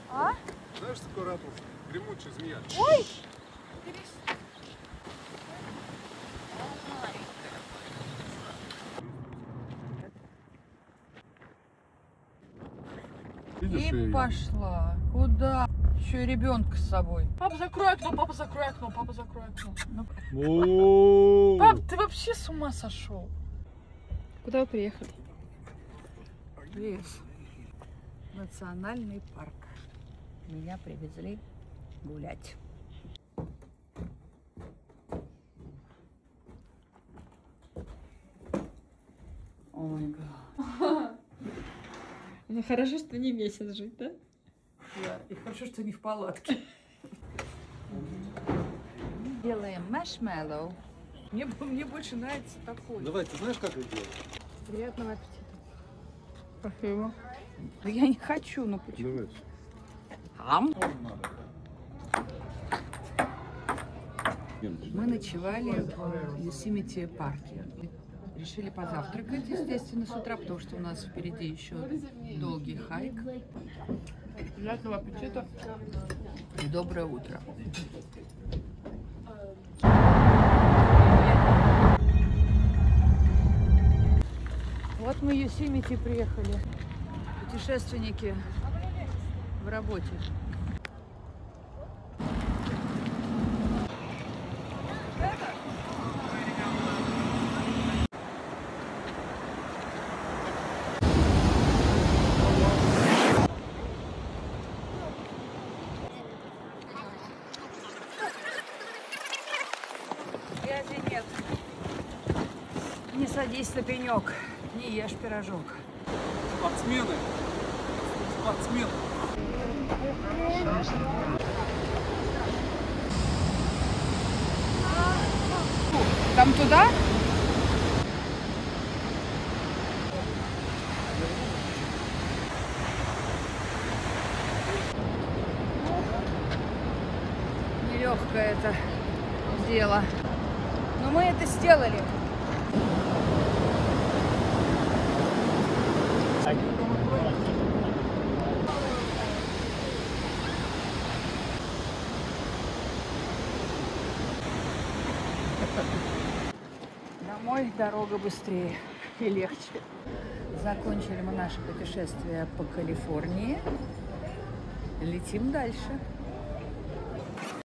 А? Знаешь, такой ракурс? Гремучая змея. Ой! Видишь И её? пошла. Куда? Еще и ребенка с собой. Папа, закрой окно, папа, закрой окно, папа, закрой окно. О! Пап, ты вообще с ума сошел? Куда вы приехали? Лес. Национальный парк. Меня привезли гулять. О май гад. Ну хорошо, что не месяц жить, да? Да, и хорошо, что не в палатке. Делаем маршмеллоу. Мне больше нравится такой. Давай, ты знаешь, как это делать? Приятного аппетита. Спасибо. Да я не хочу, ну почему? Давай. Ам. Мы ночевали в Йосемити парке. Решили позавтракать, естественно, с утра, потому что у нас впереди еще долгий хайк. Приятного аппетита. И доброе утро. Вот мы в Йосемити приехали. Путешественники в работе. Связи нет. Не садись на пенек, не ешь пирожок. Спортсмены! Спортсмены! Там туда? Нелегкое это дело. Но мы это сделали. Домой дорога быстрее и легче. Закончили мы наше путешествие по Калифорнии. Летим дальше.